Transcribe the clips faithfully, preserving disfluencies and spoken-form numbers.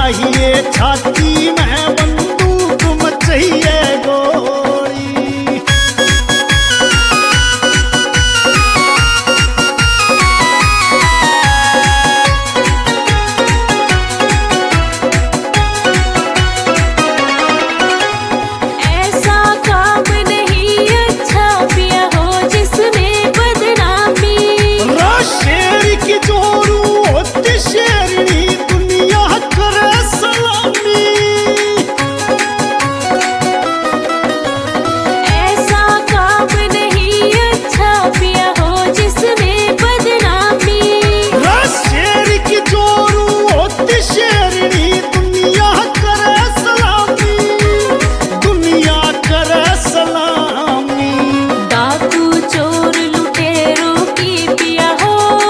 चाहिए छाती में बंदूक में चाहिए गोली। ऐसा काम नहीं अच्छा पिया हो जिसमें बदनामी। शेर की जोरू होती शेरनी दुनिया करे सलामी। ऐसा काम नहीं अच्छा पिया हो जिसमें बदनामी। शेर की जोरू होती शेरनी दुनिया करे सलामी, दुनिया करे सलामी। डाकू चोर लुटेरों की पिया हो,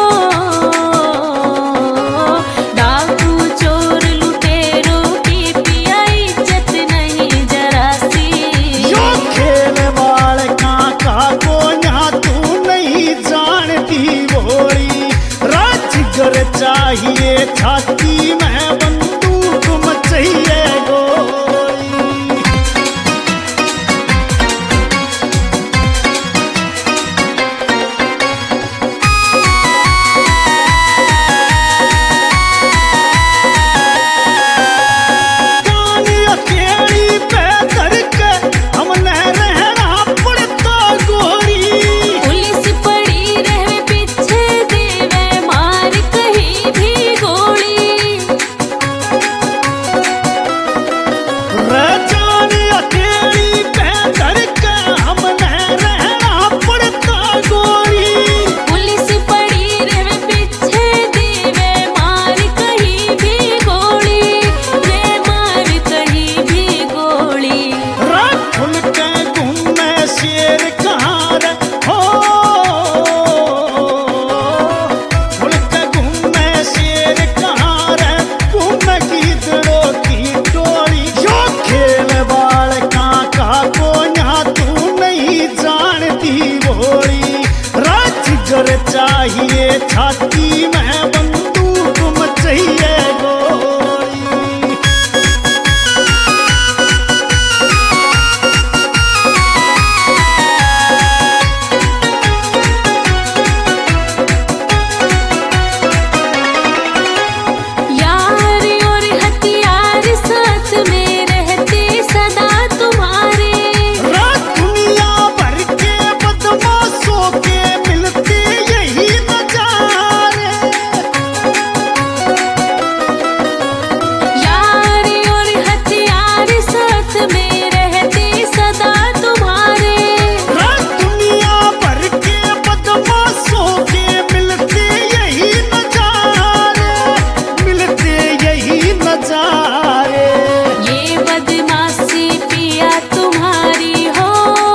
डाकू चोर लुटेरों की पिया इज्जत नहीं जरा सी। यो खेल वाले काका को ना तू नहीं जानती भोली। राजगर चाहिए छाती में बंदूक में चाहिए गोली। जान अकेली पे धर के हमने रहना पड़ता गोरी। पुलिस पड़ी रहे पीछे देवे मार कहीं भी गोली। जान अकेली पे धर के हमने रहना पड़ता गोरी। पुलिस पड़ी रहे पीछे देवे मार कहीं भी गोली। रे मार कहीं भी गोली। खुल के घूमे शेर कहाँ रे हो, खुल के घूमे शेर कहाँ रे घूमे गीदड़ों की टोली। यो खेल वाले काका को यहाँ तू नहीं जानती भोली। राजगर चाहिए छाती में बंदूक में चाहिए गोली। यार और हथियार साथ में रहते सदा तुम्हारे। दुनिया भर के बदमाशों के मिलते यही नजारे। यार और हथियार साथ में रहते सदा तुम्हारे। दुनिया भर के बदमाशों के मिलते यही नजारे, मिलते यही नजारे। ये बदमाशी पिया तुम्हारी हो,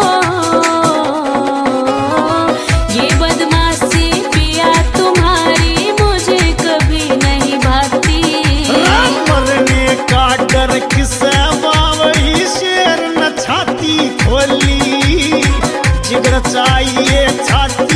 ये बदमाशी पिया तुम्हारी मुझे कभी नहीं भाती। मरने का डर किसे बावरी शेर न छाती खोली। जिगर चाहिए छाती